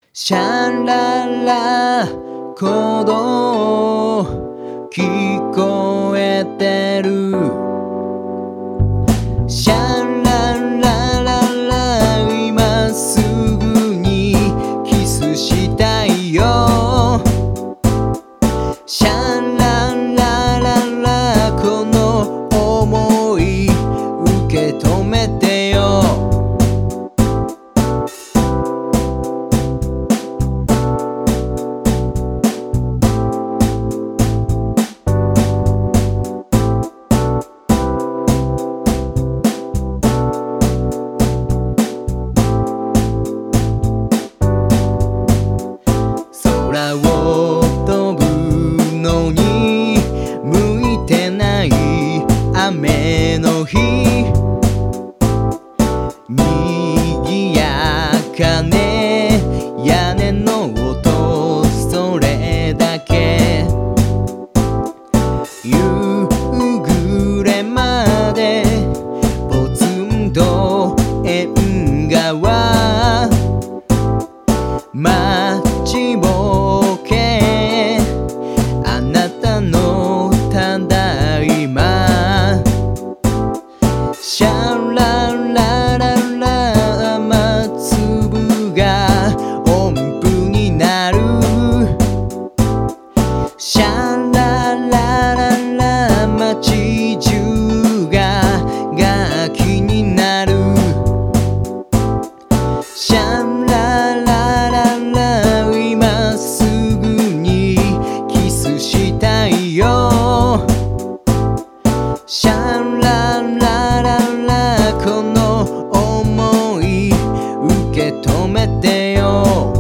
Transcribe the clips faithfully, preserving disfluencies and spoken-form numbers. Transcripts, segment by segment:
シャララ鼓動聞こえてる。シャララララ今すぐにキスしたいよ。シャララララこの想い受け止めてよ。空を飛ぶのに向いてない雨の日、賑やかね屋根の音それだけ。夕暮れまでポツンと縁側待ちぼけあなたのただいま。シャララララ雨粒が音符になる。シャララララ街中が楽器になる。シャララララ今すぐにキスしたいよ。シャララララこの想い受け止めてよ。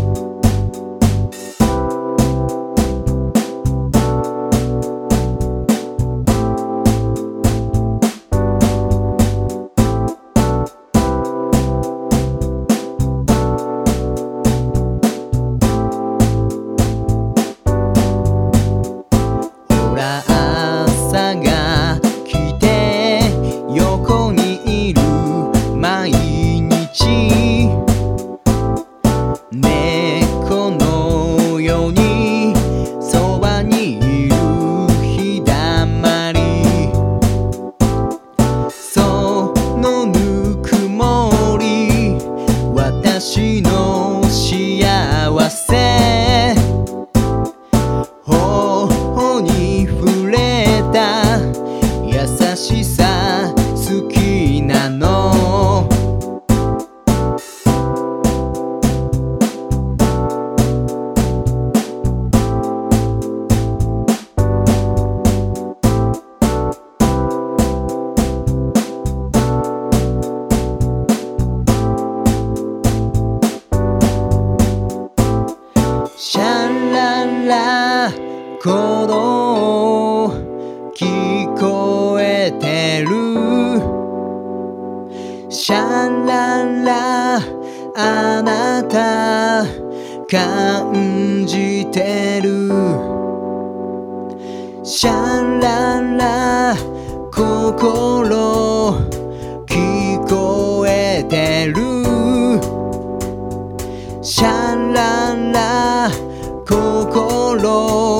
ほら朝が来て横にいる毎日、猫のようにそばにいる日だまり。そのぬくもり私の幸せ。頬に触れた優しさ好きなの。シャララ鼓動聞こえてる。シャララあなた感じてる。シャララ心聞こえてる。シャララ心